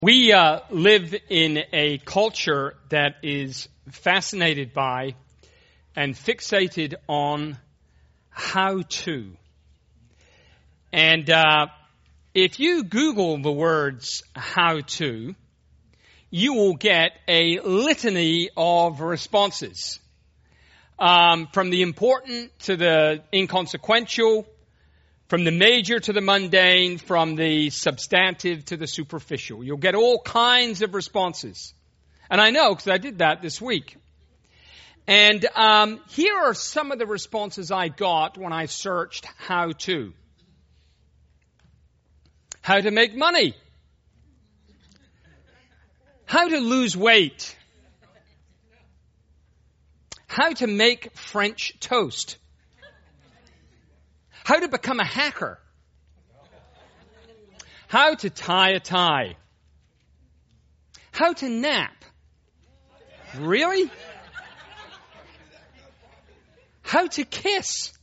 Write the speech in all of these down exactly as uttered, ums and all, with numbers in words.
We uh, live in a culture that is fascinated by and fixated on how to. And uh, if you Google the words how to, you will get a litany of responses. Um, from the important to the inconsequential, from the major to the mundane, from the substantive to the superficial. You'll get all kinds of responses. And I know because I did that this week. And um, here are some of the responses I got when I searched how to. How to make money. How to lose weight. How to make French toast. How to become a hacker. How to tie a tie. How to nap. Really? How to kiss.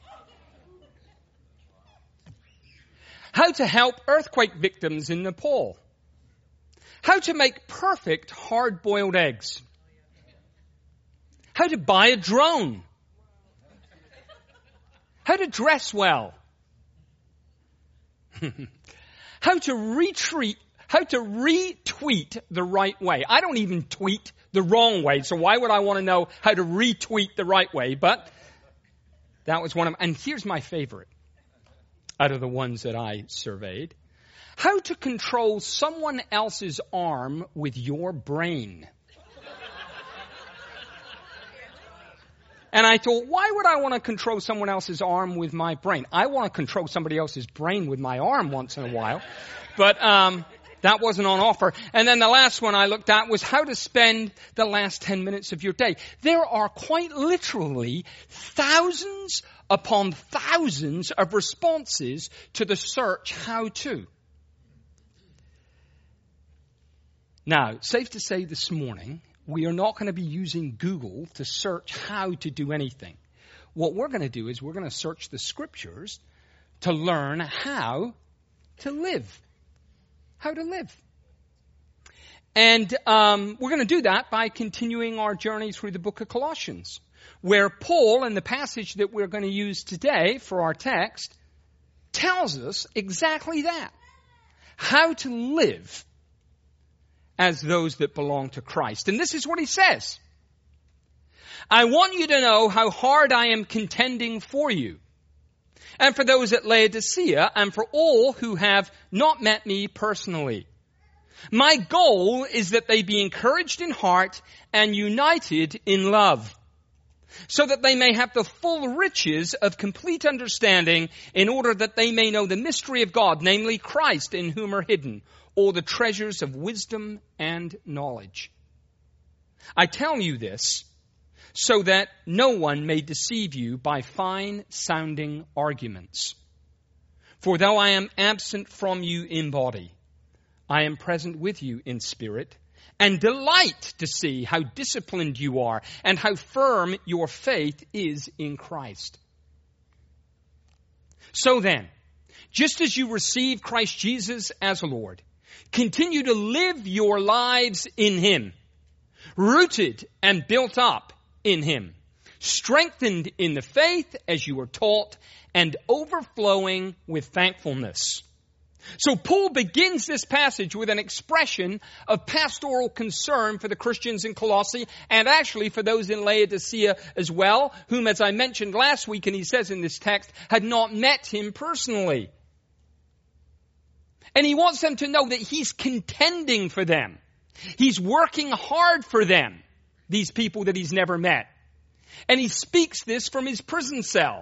How to help earthquake victims in Nepal. How to make perfect hard-boiled eggs. How to buy a drone. How to dress well. How to retweet, how to retweet the right way. I don't even tweet the wrong way, so why would I want to know how to retweet the right way? But that was one of them. And here's my favorite out of the ones that I surveyed. How to control someone else's arm with your brain. And I thought, why would I want to control someone else's arm with my brain? I want to control somebody else's brain with my arm once in a while. But um, that wasn't on offer. And then the last one I looked at was how to spend the last ten minutes of your day. There are quite literally thousands upon thousands of responses to the search how to. Now, safe to say this morning, we are not going to be using Google to search how to do anything. What we're going to do is we're going to search the scriptures to learn how to live. How to live. And um, we're going to do that by continuing our journey through the book of Colossians, where Paul, in the passage that we're going to use today for our text, tells us exactly that. How to live as those that belong to Christ. And this is what he says. I want you to know how hard I am contending for you, and for those at Laodicea, and for all who have not met me personally. My goal is that they be encouraged in heart and united in love, so that they may have the full riches of complete understanding, in order that they may know the mystery of God, namely Christ, in whom are hidden all the treasures of wisdom and knowledge. I tell you this so that no one may deceive you by fine-sounding arguments. For though I am absent from you in body, I am present with you in spirit, and delight to see how disciplined you are and how firm your faith is in Christ. So then, just as you receive Christ Jesus as Lord, continue to live your lives in Him, rooted and built up in Him, strengthened in the faith as you were taught, and overflowing with thankfulness. So Paul begins this passage with an expression of pastoral concern for the Christians in Colossae, and actually for those in Laodicea as well, whom, as I mentioned last week, and he says in this text, had not met him personally. And he wants them to know that he's contending for them. He's working hard for them, these people that he's never met. And he speaks this from his prison cell.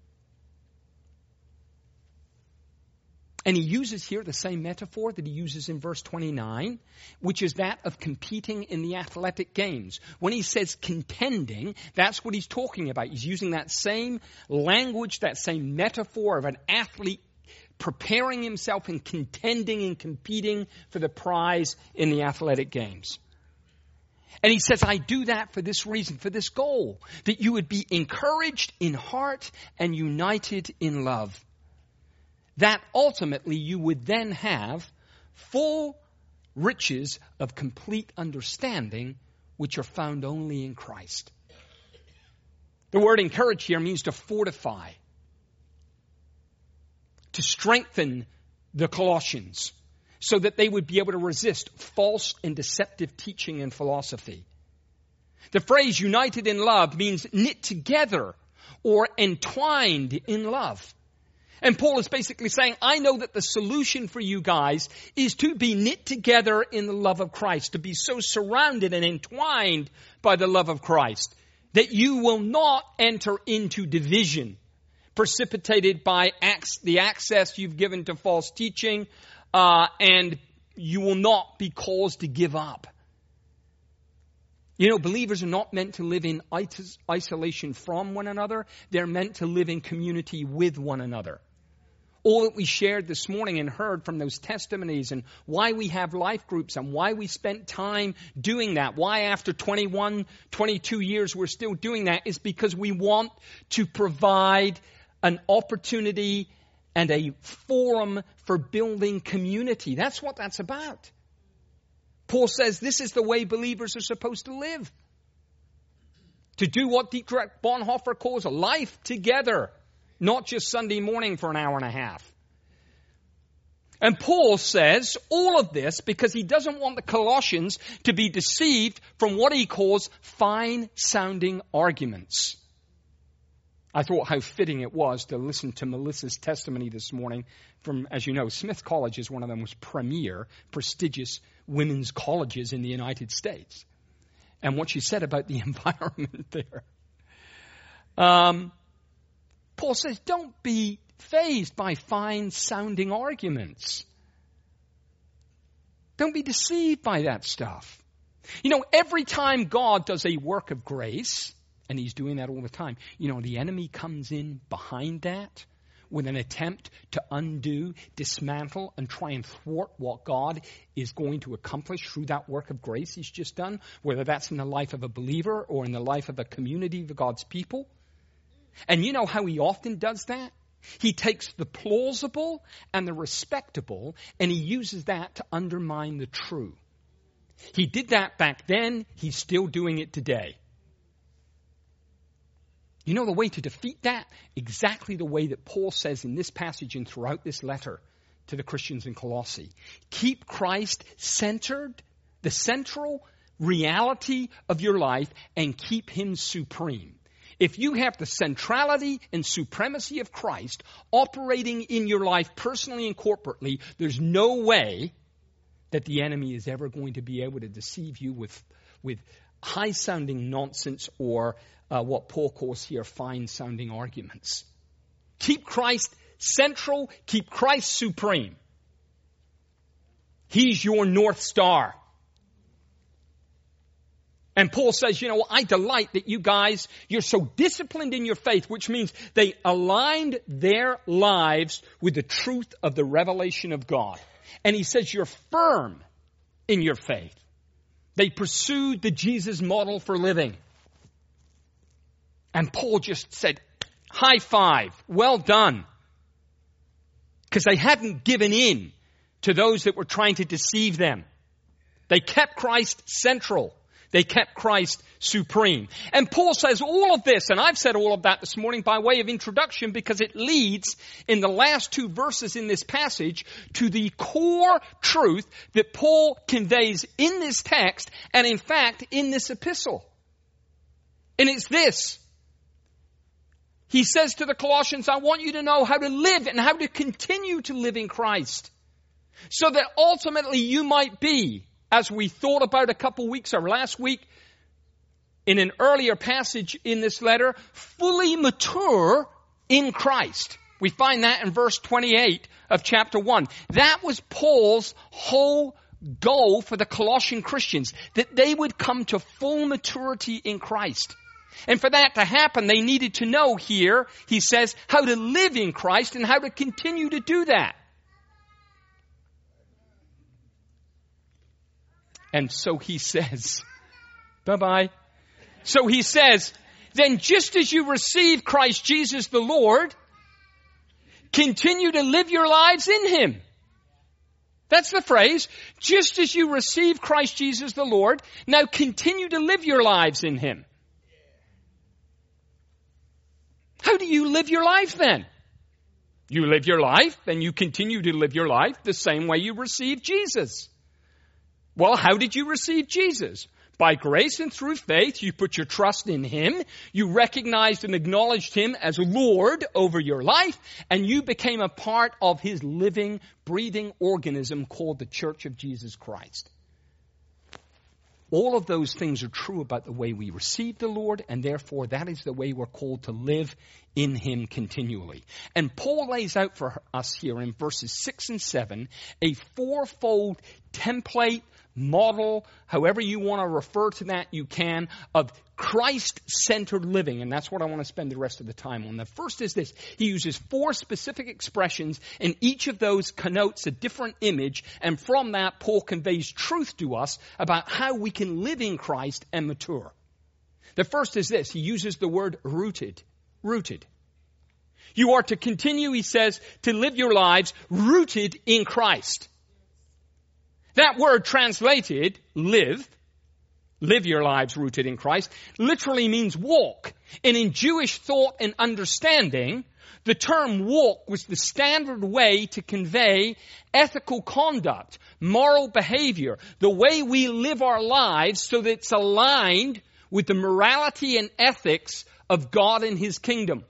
And he uses here the same metaphor that he uses in verse twenty-nine, which is that of competing in the athletic games. When he says contending, that's what he's talking about. He's using that same language, that same metaphor of an athlete preparing himself and contending and competing for the prize in the athletic games. And he says, I do that for this reason, for this goal, that you would be encouraged in heart and united in love. That ultimately you would then have full riches of complete understanding, which are found only in Christ. The word encourage here means to fortify, to strengthen the Colossians so that they would be able to resist false and deceptive teaching and philosophy. The phrase united in love means knit together or entwined in love. And Paul is basically saying, I know that the solution for you guys is to be knit together in the love of Christ, to be so surrounded and entwined by the love of Christ that you will not enter into division precipitated by the access you've given to false teaching, uh, and you will not be caused to give up. You know, believers are not meant to live in isolation from one another. They're meant to live in community with one another. All that we shared this morning and heard from those testimonies and why we have life groups and why we spent time doing that, why after twenty-one, twenty-two years we're still doing that, is because we want to provide an opportunity and a forum for building community. That's what that's about. Paul says this is the way believers are supposed to live. To do what Dietrich Bonhoeffer calls a life together, not just Sunday morning for an hour and a half. And Paul says all of this because he doesn't want the Colossians to be deceived from what he calls fine-sounding arguments. I thought how fitting it was to listen to Melissa's testimony this morning from, as you know, Smith College is one of the most premier, prestigious women's colleges in the United States. And what she said about the environment there. Um, Paul says, don't be fazed by fine-sounding arguments. Don't be deceived by that stuff. You know, every time God does a work of grace, and he's doing that all the time, you know, the enemy comes in behind that with an attempt to undo, dismantle, and try and thwart what God is going to accomplish through that work of grace he's just done, whether that's in the life of a believer or in the life of a community of God's people. And you know how he often does that? He takes the plausible and the respectable, and he uses that to undermine the true. He did that back then. He's still doing it today. You know the way to defeat that? Exactly the way that Paul says in this passage and throughout this letter to the Christians in Colossae. Keep Christ centered, the central reality of your life, and keep him supreme. If you have the centrality and supremacy of Christ operating in your life personally and corporately, there's no way that the enemy is ever going to be able to deceive you with, with high-sounding nonsense or uh, what Paul calls here fine-sounding arguments. Keep Christ central. Keep Christ supreme. He's your North Star. And Paul says, you know, I delight that you guys, you're so disciplined in your faith, which means they aligned their lives with the truth of the revelation of God. And he says you're firm in your faith. They pursued the Jesus model for living. And Paul just said, high five, well done. Because they hadn't given in to those that were trying to deceive them. They kept Christ central. They kept Christ supreme. And Paul says all of this, and I've said all of that this morning by way of introduction because it leads in the last two verses in this passage to the core truth that Paul conveys in this text and in fact in this epistle. And it's this. He says to the Colossians, I want you to know how to live and how to continue to live in Christ so that ultimately you might be, as we thought about a couple weeks or last week in an earlier passage in this letter, fully mature in Christ. We find that in verse twenty-eight of chapter one. That was Paul's whole goal for the Colossian Christians, that they would come to full maturity in Christ. And for that to happen, they needed to know here, he says, how to live in Christ and how to continue to do that. And so he says, bye-bye. So he says, then just as you receive Christ Jesus the Lord, continue to live your lives in him. That's the phrase. Just as you receive Christ Jesus the Lord, now continue to live your lives in him. How do you live your life then? You live your life and you continue to live your life the same way you received Jesus. Well, how did you receive Jesus? By grace and through faith, you put your trust in him. You recognized and acknowledged him as Lord over your life, and you became a part of his living, breathing organism called the Church of Jesus Christ. All of those things are true about the way we receive the Lord, and therefore that is the way we're called to live in him continually. And Paul lays out for us here in verses six and seven a fourfold template, model, however you want to refer to that, you can, of Christ-centered living. And that's what I want to spend the rest of the time on. The first is this. He uses four specific expressions, and each of those connotes a different image. And from that, Paul conveys truth to us about how we can live in Christ and mature. The first is this. He uses the word rooted. Rooted. You are to continue, he says, to live your lives rooted in Christ. That word translated, live, live your lives rooted in Christ, literally means walk. And in Jewish thought and understanding, the term walk was the standard way to convey ethical conduct, moral behavior, the way we live our lives so that it's aligned with the morality and ethics of God and his kingdom.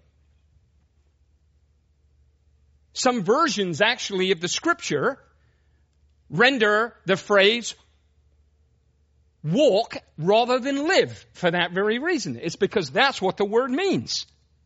Some versions actually of the scripture render the phrase walk rather than live for that very reason. It's because that's what the word means.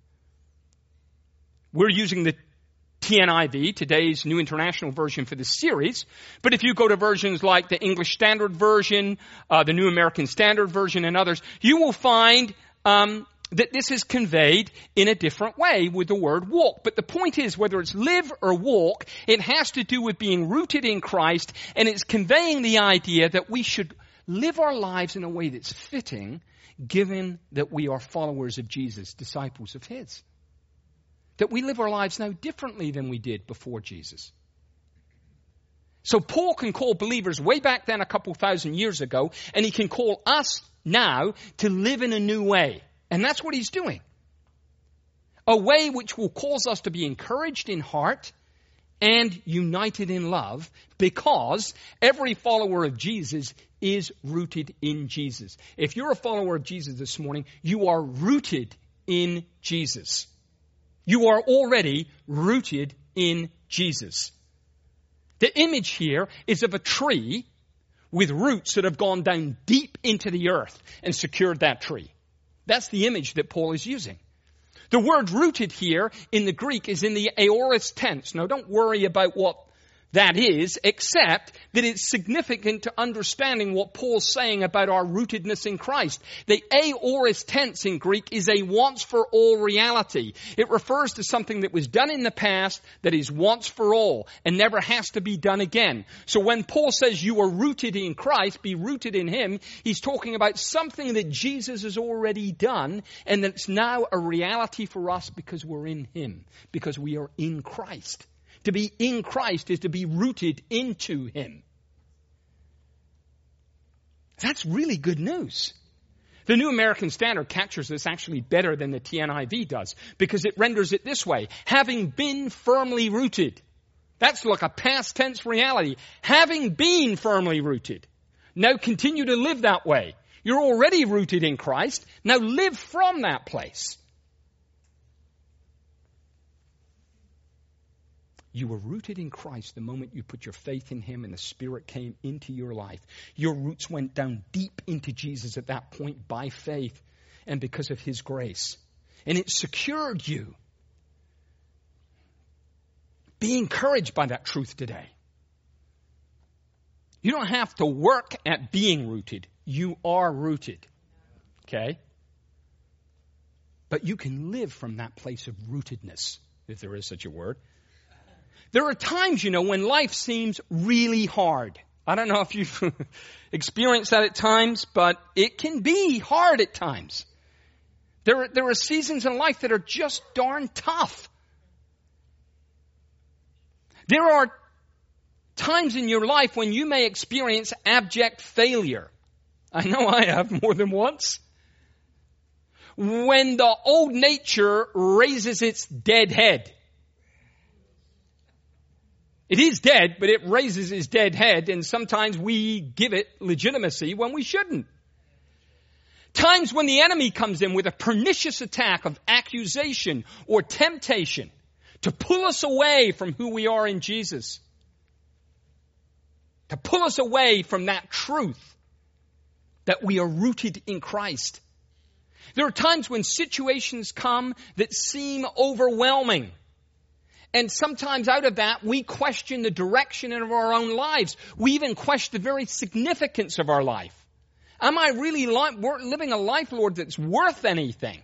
We're using the T N I V, today's New International Version for this series. But if you go to versions like the English Standard Version, uh, the New American Standard Version, and others, you will find um, that this is conveyed in a different way with the word walk. But the point is, whether it's live or walk, it has to do with being rooted in Christ, and it's conveying the idea that we should live our lives in a way that's fitting, given that we are followers of Jesus, disciples of his. That we live our lives now differently than we did before Jesus. So Paul can call believers way back then a couple thousand years ago, and he can call us now to live in a new way. And that's what he's doing. A way which will cause us to be encouraged in heart and united in love, because every follower of Jesus is rooted in Jesus. If you're a follower of Jesus this morning, you are rooted in Jesus. You are already rooted in Jesus. The image here is of a tree with roots that have gone down deep into the earth and secured that tree. That's the image that Paul is using. The word rooted here in the Greek is in the aorist tense. Now, don't worry about what that is, except that it's significant to understanding what Paul's saying about our rootedness in Christ. The aorist tense in Greek is a once-for-all reality. It refers to something that was done in the past that is once for all and never has to be done again. So when Paul says you are rooted in Christ, be rooted in him, he's talking about something that Jesus has already done and that's now a reality for us because we're in him, because we are in Christ. To be in Christ is to be rooted into him. That's really good news. The New American Standard captures this actually better than the T N I V does, because it renders it this way: having been firmly rooted. That's like a past tense reality. Having been firmly rooted. Now continue to live that way. You're already rooted in Christ. Now live from that place. You were rooted in Christ the moment you put your faith in him and the Spirit came into your life. Your roots went down deep into Jesus at that point by faith and because of his grace. And it secured you. Be encouraged by that truth today. You don't have to work at being rooted. You are rooted. Okay? But you can live from that place of rootedness, if there is such a word. There are times, you know, when life seems really hard. I don't know if you've experienced that at times, but it can be hard at times. There are, there are seasons in life that are just darn tough. There are Times in your life when you may experience abject failure. I know I have more than once. When the old nature raises its dead head. It is dead, but it raises its dead head, and sometimes we give it legitimacy when we shouldn't. Times when the enemy comes in with a pernicious attack of accusation or temptation to pull us away from who we are in Jesus. To pull us away from that truth that we are rooted in Christ. There are times when situations come that seem overwhelming. And sometimes out of that, we question the direction of our own lives. We even question the very significance of our life. Am I really li- living a life, Lord, that's worth anything?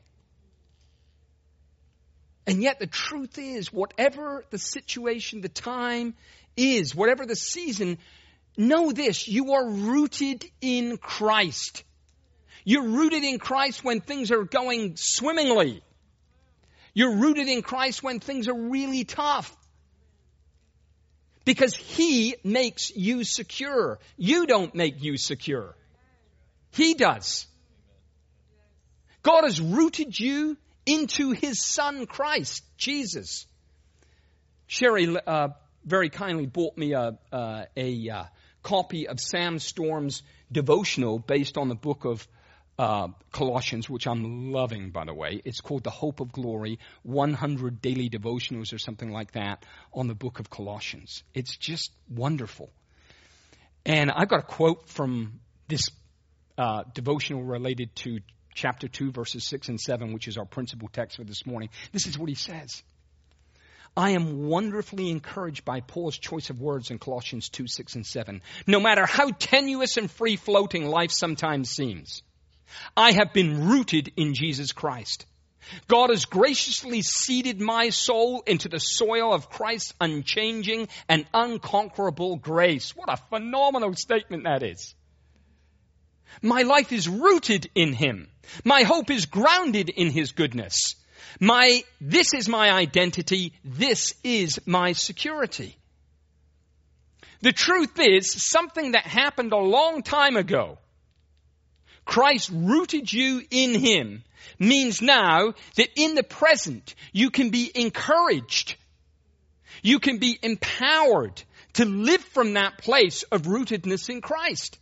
And yet the truth is, whatever the situation, the time is, whatever the season, know this, you are rooted in Christ. You're rooted in Christ when things are going swimmingly. You're rooted in Christ when things are really tough. Because He makes you secure. You don't make you secure. He does. God has rooted you into His Son Christ, Jesus. Sherry uh, very kindly bought me a, uh, a uh, copy of Sam Storm's devotional based on the book of Uh, Colossians, which I'm loving, by the way. It's called The Hope of Glory, one hundred Daily Devotionals or something like that on the book of Colossians. It's just wonderful. And I've got a quote from this uh, devotional related to chapter two, verses six and seven, which is our principal text for this morning. This is what he says. I am wonderfully encouraged by Paul's choice of words in Colossians two, six and seven. No matter how tenuous and free-floating life sometimes seems, I have been rooted in Jesus Christ. God has graciously seeded my soul into the soil of Christ's unchanging and unconquerable grace. What a phenomenal statement that is. My life is rooted in Him. My hope is grounded in His goodness. My, this is my identity. This is my security. The truth is, something that happened a long time ago, Christ rooted you in Him, means now that in the present you can be encouraged. You can be empowered to live from that place of rootedness in Christ.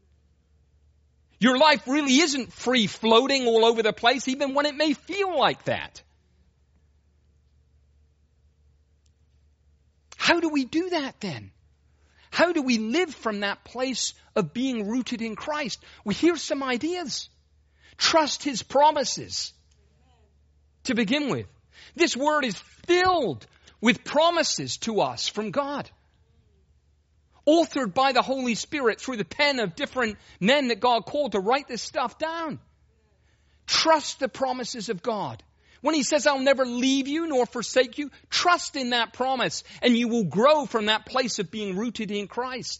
Your life really isn't free floating all over the place, even when it may feel like that. How do we do that then? How do we live from that place of being rooted in Christ? Well, here's some ideas. Trust His promises. To begin with, this word is filled with promises to us from God. Authored by the Holy Spirit through the pen of different men that God called to write this stuff down. Trust the promises of God. When He says, I'll never leave you nor forsake you, trust in that promise and you will grow from that place of being rooted in Christ.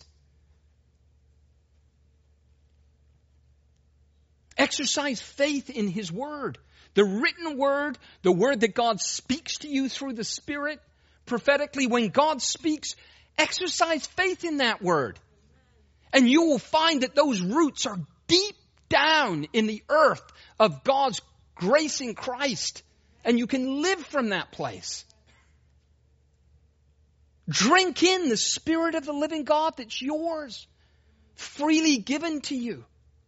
Exercise faith in His Word. The written Word, the Word that God speaks to you through the Spirit, prophetically. When God speaks, exercise faith in that Word. And you will find that those roots are deep down in the earth of God's grace in Christ. And you can live from that place. Drink in the Spirit of the living God that's yours. Freely given to you.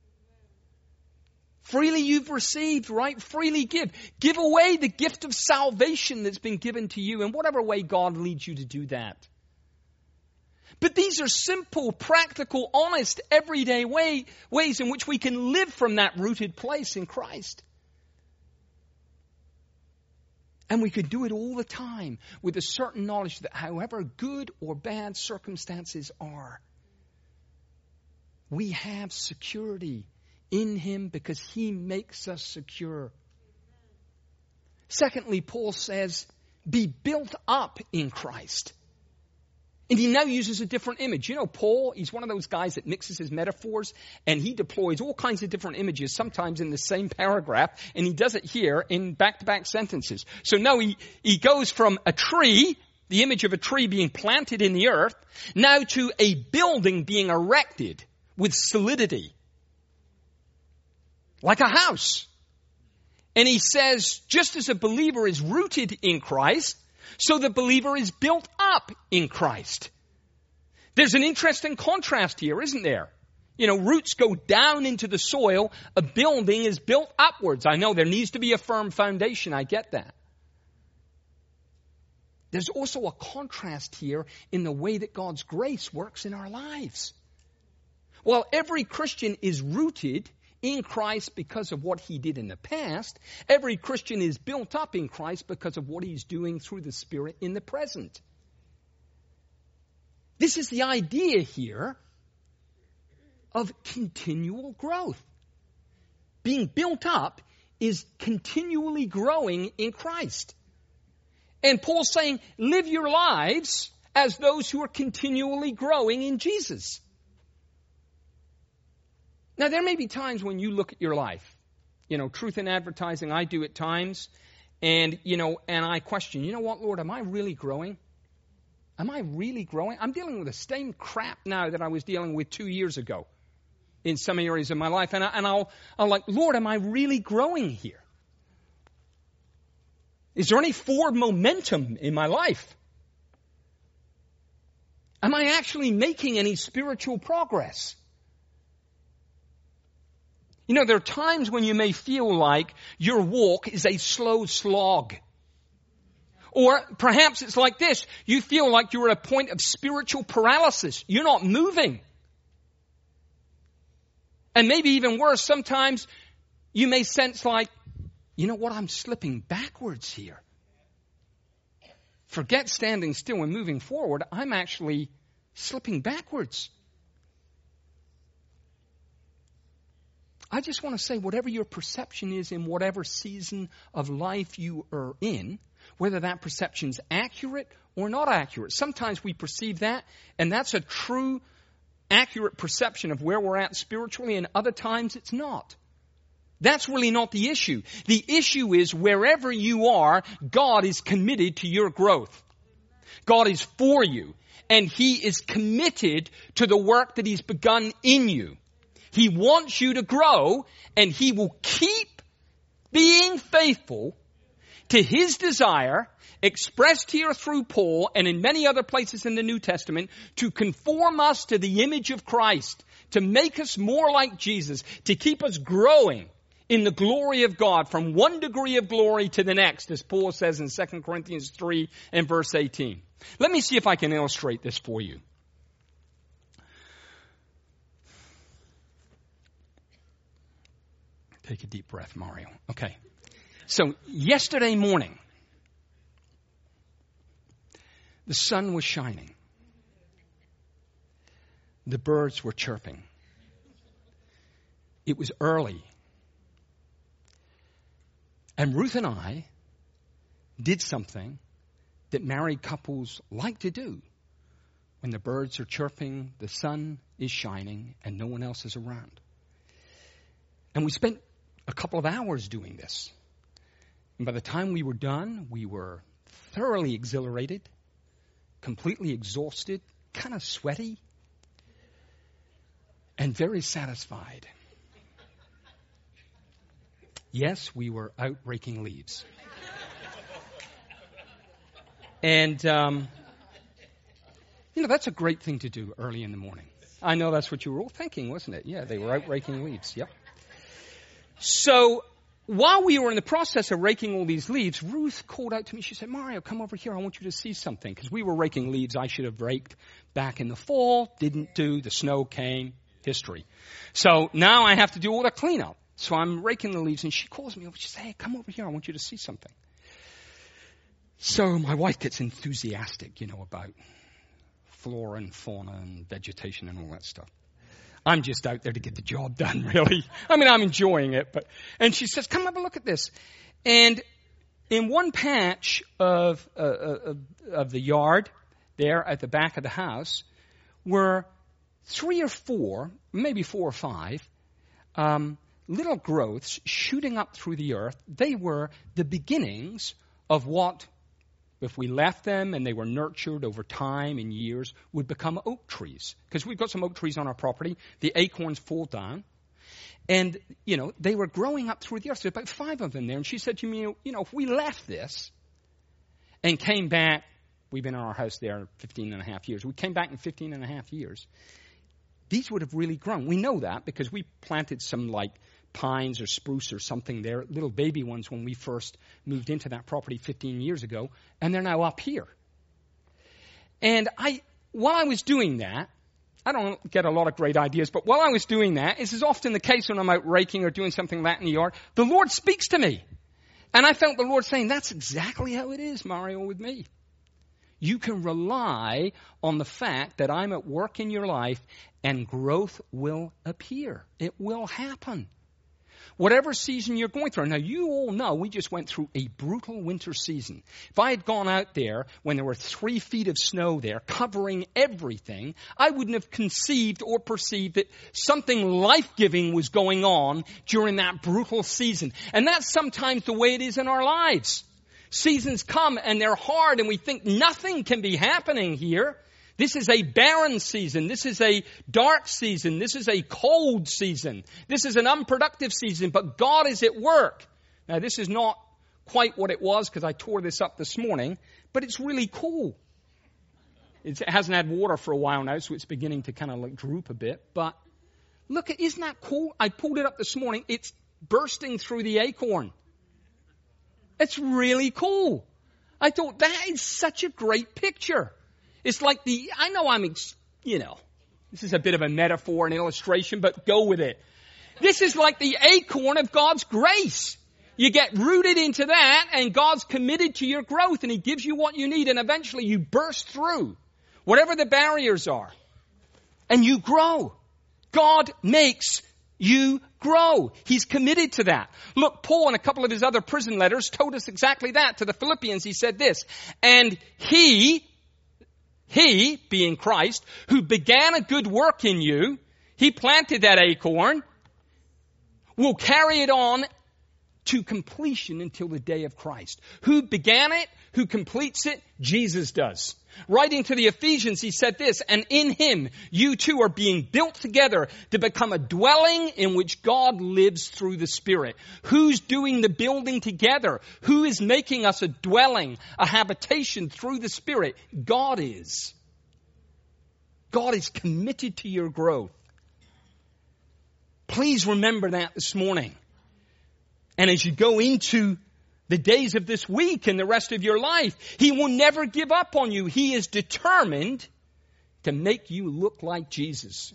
Freely you've received, right? Freely give. Give away the gift of salvation that's been given to you in whatever way God leads you to do that. But these are simple, practical, honest, everyday way, ways in which we can live from that rooted place in Christ. And we could do it all the time with a certain knowledge that however good or bad circumstances are, we have security in Him because He makes us secure. Secondly, Paul says, be built up in Christ. And he now uses a different image. You know, Paul, he's one of those guys that mixes his metaphors and he deploys all kinds of different images, sometimes in the same paragraph, and he does it here in back-to-back sentences. So now he, he goes from a tree the image of a tree being planted in the earth, now to a building being erected with solidity, like a house. And he says, just as a believer is rooted in Christ, so the believer is built up in Christ. There's an interesting contrast here, isn't there? You know, roots go down into the soil. A building is built upwards. I know there needs to be a firm foundation. I get that. There's also a contrast here in the way that God's grace works in our lives. While every Christian is rooted in Christ because of what he did in the past, every Christian is built up in Christ because of what he's doing through the Spirit in the present. This is the idea here of continual growth. Being built up is continually growing in Christ. And Paul's saying, live your lives as those who are continually growing in Jesus. Now, there may be times when you look at your life. You know, truth in advertising, I do at times. And, you know, and I question, you know what, Lord, am I really growing? Am I really growing? I'm dealing with the same crap now that I was dealing with two years ago in some areas of my life. And, I, and I'll, I'll like, Lord, am I really growing here? Is there any forward momentum in my life? Am I actually making any spiritual progress? You know, there are times when you may feel like your walk is a slow slog. Or perhaps it's like this. You feel like you're at a point of spiritual paralysis. You're not moving. And maybe even worse, sometimes you may sense like, you know what, I'm slipping backwards here. Forget standing still and moving forward. I'm actually slipping backwards. I just want to say, whatever your perception is in whatever season of life you are in, whether that perception's accurate or not accurate. Sometimes we perceive that, and that's a true, accurate perception of where we're at spiritually, and other times it's not. That's really not the issue. The issue is wherever you are, God is committed to your growth. God is for you, and He is committed to the work that He's begun in you. He wants you to grow, and He will keep being faithful to His desire, expressed here through Paul and in many other places in the New Testament, to conform us to the image of Christ, to make us more like Jesus, to keep us growing in the glory of God from one degree of glory to the next, as Paul says in Second Corinthians three and verse eighteen. Let me see if I can illustrate this for you. Take a deep breath, Mario. Okay. So yesterday morning, the sun was shining. The birds were chirping. It was early. And Ruth and I did something that married couples like to do when the birds are chirping, the sun is shining, and no one else is around. And we spent a couple of hours doing this. And by the time we were done, we were thoroughly exhilarated, completely exhausted, kind of sweaty, and very satisfied. Yes, we were out raking leaves. And, um, you know, that's a great thing to do early in the morning. I know that's what you were all thinking, wasn't it? Yeah, they were out raking leaves. Yep. So while we were in the process of raking all these leaves, Ruth called out to me. She said, Mario, come over here. I want you to see something. Because we were raking leaves I should have raked back in the fall. Didn't do. The snow came. History. So now I have to do all the cleanup. So I'm raking the leaves, and she calls me over. She says, hey, come over here. I want you to see something. So my wife gets enthusiastic, you know, about flora and fauna and vegetation and all that stuff. I'm just out there to get the job done, really. I mean, I'm enjoying it. But and she says, come have a look at this. And in one patch of, uh, of, of the yard there at the back of the house were three or four, maybe four or five, um, little growths shooting up through the earth. They were the beginnings of what if we left them and they were nurtured over time and years, would become oak trees. Because we've got some oak trees on our property. The acorns fall down. And, you know, they were growing up through the earth. There's about five of them there. And she said to me, you know, if we left this and came back, we've been in our house there fifteen and a half years. We came back in fifteen and a half years. These would have really grown. We know that because we planted some like pines or spruce or something there, little baby ones when we first moved into that property fifteen years ago, and they're now up here. And I, while I was doing that, I don't get a lot of great ideas, but while I was doing that, this is often the case when I'm out raking or doing something like that in the yard, the Lord speaks to me. And I felt the Lord saying, that's exactly how it is, Mario, with me. You can rely on the fact that I'm at work in your life and growth will appear. It will happen. Whatever season you're going through. Now, you all know we just went through a brutal winter season. If I had gone out there when there were three feet of snow there covering everything, I wouldn't have conceived or perceived that something life-giving was going on during that brutal season. And that's sometimes the way it is in our lives. Seasons come and they're hard and we think nothing can be happening here. This is a barren season. This is a dark season. This is a cold season. This is an unproductive season, but God is at work. Now, this is not quite what it was because I tore this up this morning, but it's really cool. It's, it hasn't had water for a while now, so it's beginning to kind of like droop a bit. But look, isn't that cool? I pulled it up this morning. It's bursting through the acorn. It's really cool. I thought that is such a great picture. It's like the, I know I'm, you know, this is a bit of a metaphor, an illustration, but go with it. This is like the acorn of God's grace. You get rooted into that and God's committed to your growth and He gives you what you need and eventually you burst through whatever the barriers are and you grow. God makes you grow. He's committed to that. Look, Paul in a couple of his other prison letters told us exactly that. To the Philippians, he said this, and he, he, being Christ, who began a good work in you, He planted that acorn, will carry it on to completion until the day of Christ. Who began it? Who completes it? Jesus does. Writing to the Ephesians, he said this, and in Him you too are being built together to become a dwelling in which God lives through the Spirit. Who's doing the building together? Who is making us a dwelling, a habitation through the Spirit? God is. God is committed to your growth. Please remember that this morning. And as you go into the days of this week and the rest of your life, He will never give up on you. He is determined to make you look like Jesus.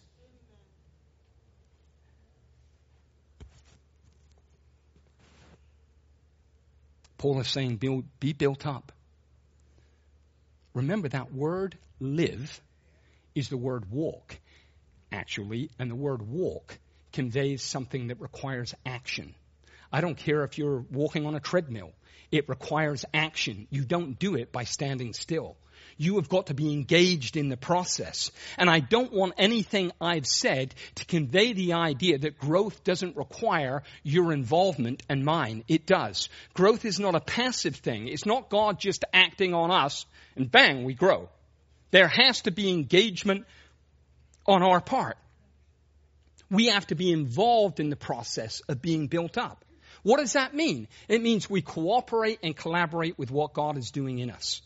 Paul is saying, be built up. Remember that word live is the word walk, actually, and the word walk conveys something that requires action. I don't care if you're walking on a treadmill. It requires action. You don't do it by standing still. You have got to be engaged in the process. And I don't want anything I've said to convey the idea that growth doesn't require your involvement and mine. It does. Growth is not a passive thing. It's not God just acting on us and bang, we grow. There has to be engagement on our part. We have to be involved in the process of being built up. What does that mean? It means we cooperate and collaborate with what God is doing in us.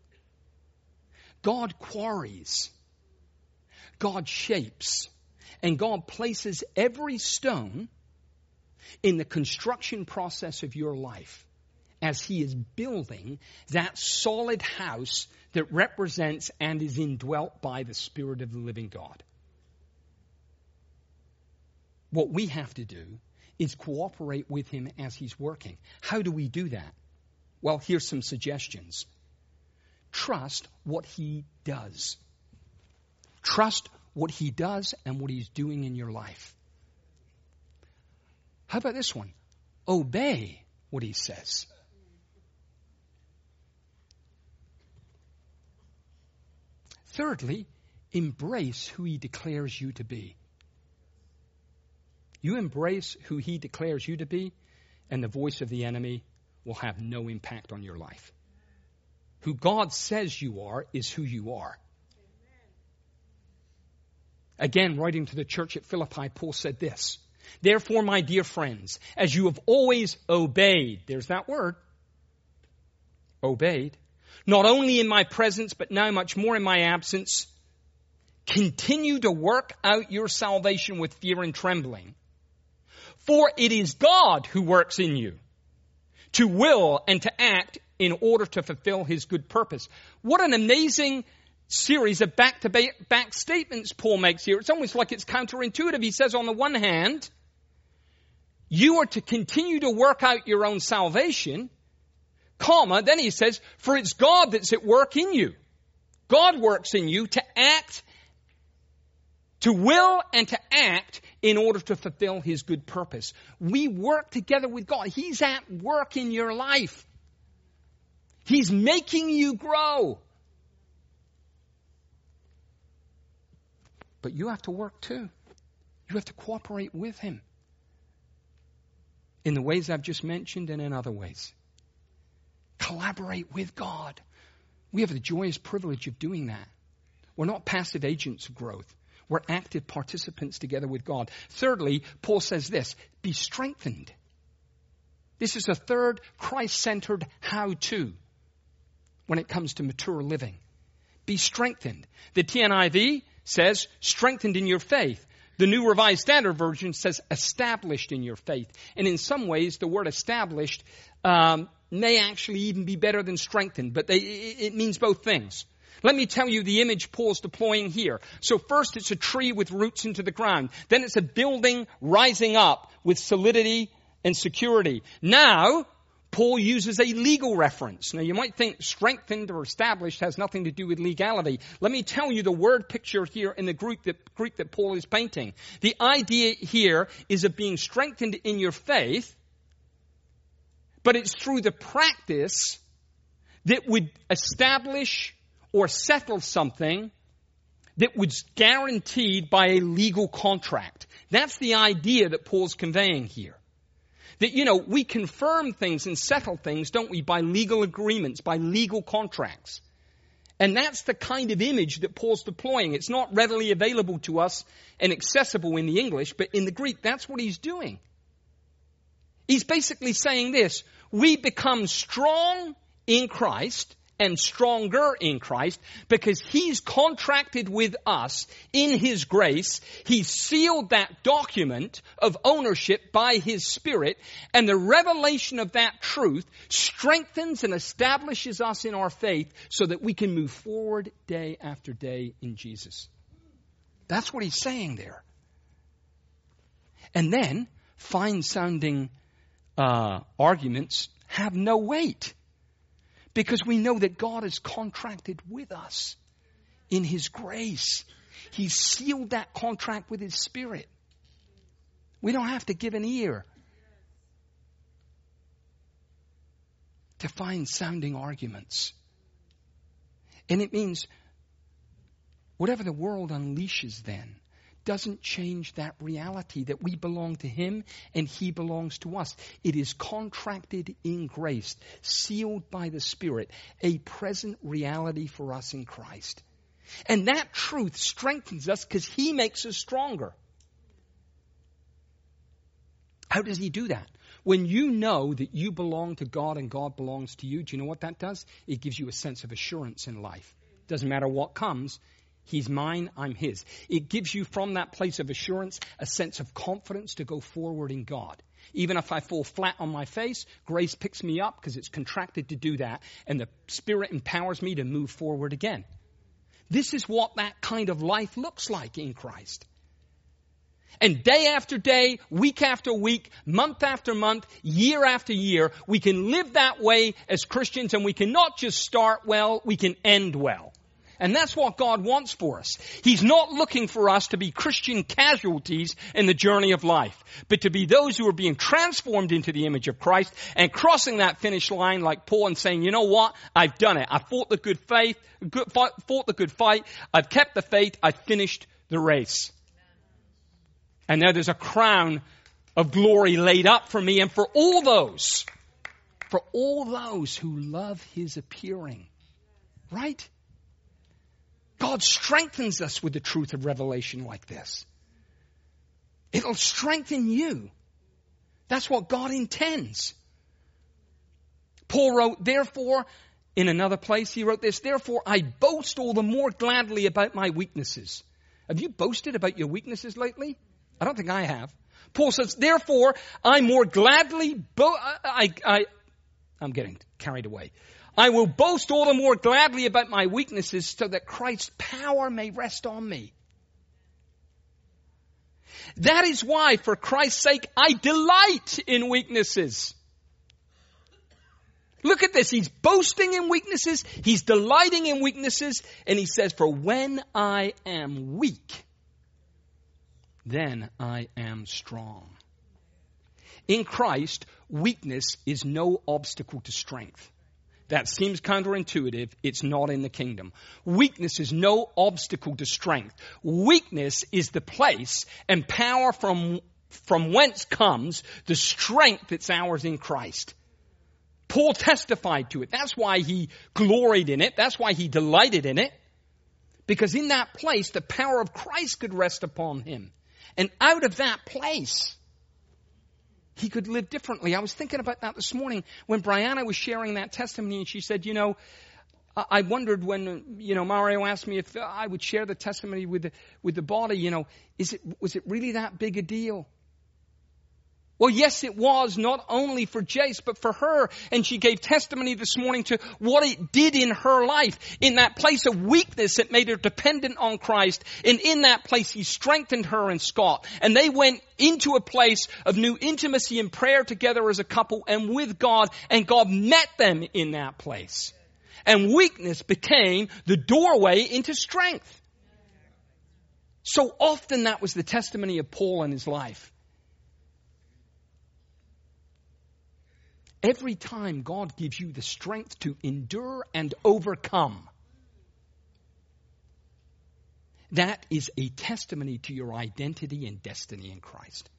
God quarries. God shapes. And God places every stone in the construction process of your life as He is building that solid house that represents and is indwelt by the Spirit of the living God. What we have to do is cooperate with Him as He's working. How do we do that? Well, here's some suggestions. Trust what He does. Trust what He does and what He's doing in your life. How about this one? Obey what He says. Thirdly, embrace who He declares you to be. You embrace who He declares you to be, and the voice of the enemy will have no impact on your life. Who God says you are is who you are. Again, writing to the church at Philippi, Paul said this, therefore, my dear friends, as you have always obeyed, there's that word, obeyed, not only in my presence, but now much more in my absence, continue to work out your salvation with fear and trembling. For it is God who works in you to will and to act in order to fulfill his good purpose. What an amazing series of back-to-back statements Paul makes here. It's almost like it's counterintuitive. He says, on the one hand, you are to continue to work out your own salvation, comma, then he says, for it's God that's at work in you. God works in you to act, to will and to act in order to fulfill his good purpose. We work together with God. He's at work in your life. He's making you grow. But you have to work too. You have to cooperate with him in the ways I've just mentioned and in other ways. Collaborate with God. We have the joyous privilege of doing that. We're not passive agents of growth. We're active participants together with God. Thirdly, Paul says this, be strengthened. This is a third Christ-centered how-to when it comes to mature living. Be strengthened. The T N I V says, strengthened in your faith. The New Revised Standard Version says, established in your faith. And in some ways, the word established um, may actually even be better than strengthened, but they, it means both things. Let me tell you the image Paul's deploying here. So first, it's a tree with roots into the ground. Then it's a building rising up with solidity and security. Now, Paul uses a legal reference. Now, you might think strengthened or established has nothing to do with legality. Let me tell you the word picture here in the Greek that, Greek that Paul is painting. The idea here is of being strengthened in your faith, but it's through the practice that would establish or settle something that was guaranteed by a legal contract. That's the idea that Paul's conveying here. That, you know, we confirm things and settle things, don't we, by legal agreements, by legal contracts. And that's the kind of image that Paul's deploying. It's not readily available to us and accessible in the English, but in the Greek, that's what he's doing. He's basically saying this, we become strong in Christ and stronger in Christ because he's contracted with us in his grace. He's sealed that document of ownership by his Spirit, and the revelation of that truth strengthens and establishes us in our faith so that we can move forward day after day in Jesus. That's what he's saying there. And then fine-sounding uh, arguments have no weight. Because we know that God has contracted with us in his grace. He's sealed that contract with his Spirit. We don't have to give an ear to fine sounding arguments. And it means whatever the world unleashes then doesn't change that reality that we belong to him and he belongs to us. It is contracted in grace, sealed by the Spirit, a present reality for us in Christ. And that truth strengthens us because he makes us stronger. How does he do that? When you know that you belong to God and God belongs to you, do you know what that does? It gives you a sense of assurance in life. Doesn't matter what comes. He's mine, I'm his. It gives you from that place of assurance a sense of confidence to go forward in God. Even if I fall flat on my face, grace picks me up because it's contracted to do that, and the Spirit empowers me to move forward again. This is what that kind of life looks like in Christ. And day after day, week after week, month after month, year after year, we can live that way as Christians, and we can not just start well, we can end well. And that's what God wants for us. He's not looking for us to be Christian casualties in the journey of life, but to be those who are being transformed into the image of Christ and crossing that finish line like Paul and saying, you know what? I've done it. I fought the good faith, good, fought the good fight. I've kept the faith. I've finished the race. And now there's a crown of glory laid up for me and for all those, for all those who love his appearing. Right? God strengthens us with the truth of revelation like this. It'll strengthen you. That's what God intends. Paul wrote, therefore, in another place he wrote this, therefore I boast all the more gladly about my weaknesses. Have you boasted about your weaknesses lately? I don't think I have. Paul says, therefore I more gladly, bo- I, I, I'm getting carried away. I will boast all the more gladly about my weaknesses so that Christ's power may rest on me. That is why, for Christ's sake, I delight in weaknesses. Look at this. He's boasting in weaknesses. He's delighting in weaknesses. And he says, for when I am weak, then I am strong. In Christ, weakness is no obstacle to strength. That seems counterintuitive. It's not in the kingdom. Weakness is no obstacle to strength. Weakness is the place and power from, from whence comes the strength that's ours in Christ. Paul testified to it. That's why he gloried in it. That's why he delighted in it. Because in that place, the power of Christ could rest upon him. And out of that place, he could live differently. I was thinking about that this morning when Brianna was sharing that testimony, and she said, you know, I wondered when, you know, Mario asked me if I would share the testimony with the, with the body, you know, is it, was it really that big a deal? Well, yes, it was, not only for Jace, but for her. And she gave testimony this morning to what it did in her life. In that place of weakness, it made her dependent on Christ. And in that place, he strengthened her and Scott. And they went into a place of new intimacy and prayer together as a couple and with God. And God met them in that place. And weakness became the doorway into strength. So often that was the testimony of Paul in his life. Every time God gives you the strength to endure and overcome, that is a testimony to your identity and destiny in Christ.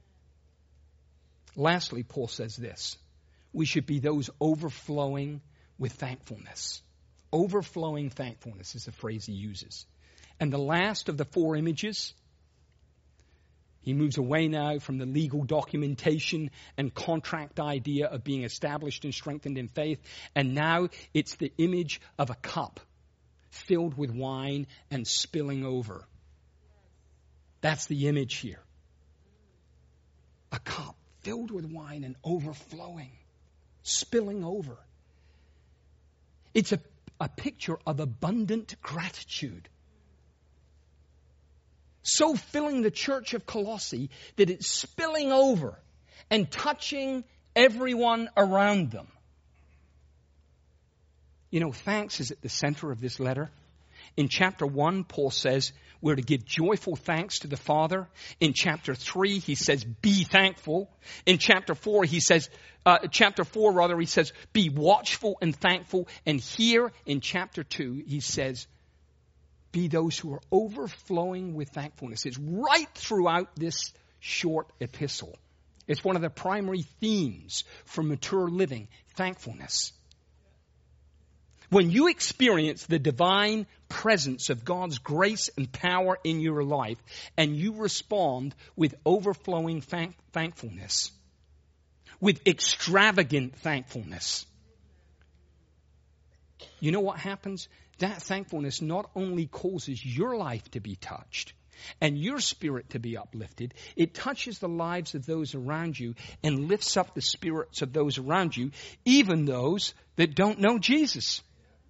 Lastly, Paul says this. We should be those overflowing with thankfulness. Overflowing thankfulness is the phrase he uses. And the last of the four images, he moves away now from the legal documentation and contract idea of being established and strengthened in faith. And now it's the image of a cup filled with wine and spilling over. That's the image here. A cup filled with wine and overflowing, spilling over. It's a, a picture of abundant gratitude. So filling the church of Colossae that it's spilling over and touching everyone around them. You know, thanks is at the center of this letter. In chapter one, Paul says we're to give joyful thanks to the Father. In chapter three, he says, be thankful. In chapter four, he says, uh, chapter four rather, he says, be watchful and thankful. And here in chapter two, he says, be those who are overflowing with thankfulness. It's right throughout this short epistle. It's one of the primary themes for mature living, thankfulness. When you experience the divine presence of God's grace and power in your life, and you respond with overflowing thank- thankfulness, with extravagant thankfulness, you know what happens? That thankfulness not only causes your life to be touched and your spirit to be uplifted, it touches the lives of those around you and lifts up the spirits of those around you, even those that don't know Jesus.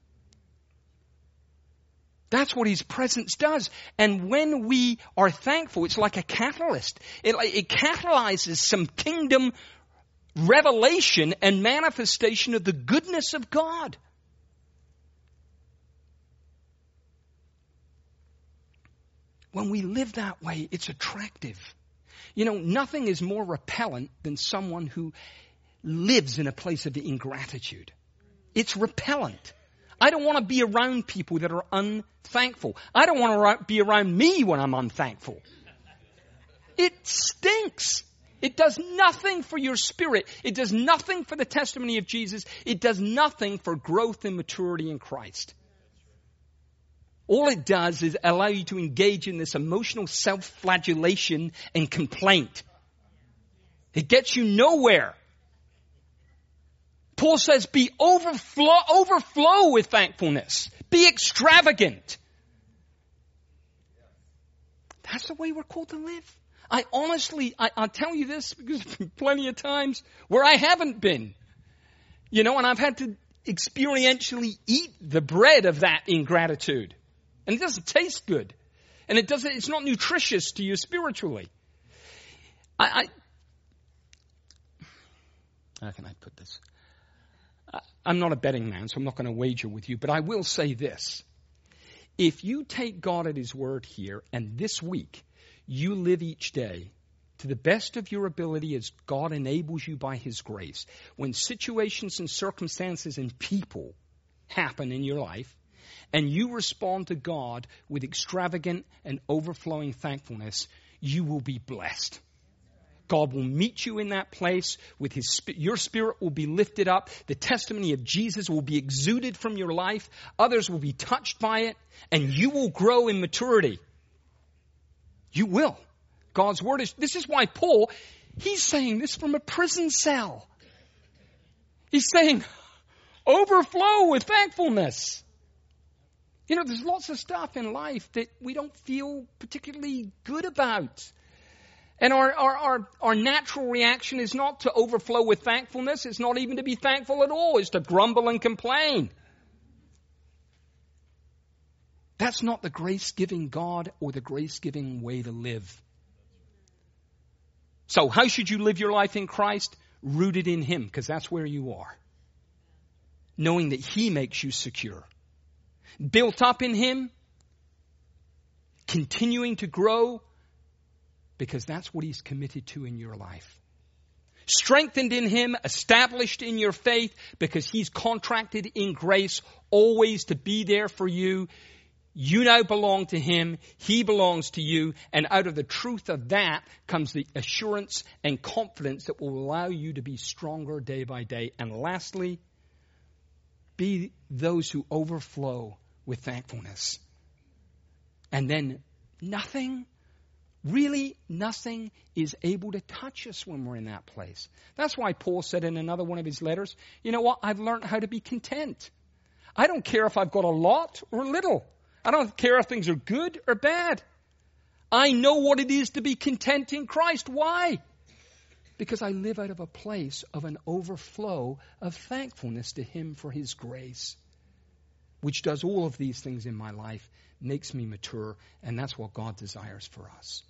That's what his presence does. And when we are thankful, it's like a catalyst. It, it catalyzes some kingdom revelation and manifestation of the goodness of God. When we live that way, it's attractive. You know, nothing is more repellent than someone who lives in a place of ingratitude. It's repellent. I don't want to be around people that are unthankful. I don't want to be around me when I'm unthankful. It stinks. It does nothing for your spirit. It does nothing for the testimony of Jesus. It does nothing for growth and maturity in Christ. All it does is allow you to engage in this emotional self-flagellation and complaint. It gets you nowhere. Paul says, be overflow, overflow with thankfulness. Be extravagant. That's the way we're called to live. I honestly, I, I'll tell you this because there's been plenty of times where I haven't been. You know, and I've had to experientially eat the bread of that ingratitude. And it doesn't taste good. And it doesn't, it's not nutritious to you spiritually. I, I how can I put this? I, I'm not a betting man, so I'm not going to wager with you, but I will say this. If you take God at His word here, and this week, you live each day to the best of your ability as God enables you by His grace, when situations and circumstances and people happen in your life, and you respond to God with extravagant and overflowing thankfulness, you will be blessed. God will meet you in that place with His, your spirit will be lifted up. The testimony of Jesus will be exuded from your life. Others will be touched by it, and you will grow in maturity. You will. God's word is, this is why Paul, he's saying this from a prison cell. He's saying, overflow with thankfulness. You know, there's lots of stuff in life that we don't feel particularly good about. And our, our, our, our natural reaction is not to overflow with thankfulness. It's not even to be thankful at all. It's to grumble and complain. That's not the grace-giving God or the grace-giving way to live. So how should you live your life in Christ? Rooted in Him, because that's where you are. Knowing that He makes you secure. Built up in Him. Continuing to grow, because that's what He's committed to in your life. Strengthened in Him, established in your faith, because He's contracted in grace always to be there for you. You now belong to Him. He belongs to you. And out of the truth of that comes the assurance and confidence that will allow you to be stronger day by day. And lastly, be those who overflow with thankfulness. And then nothing, really nothing is able to touch us when we're in that place. That's why Paul said in another one of his letters, you know what? I've learned how to be content. I don't care if I've got a lot or little. I don't care if things are good or bad. I know what it is to be content in Christ. Why? Because I live out of a place of an overflow of thankfulness to Him for His grace, which does all of these things in my life, makes me mature, and that's what God desires for us.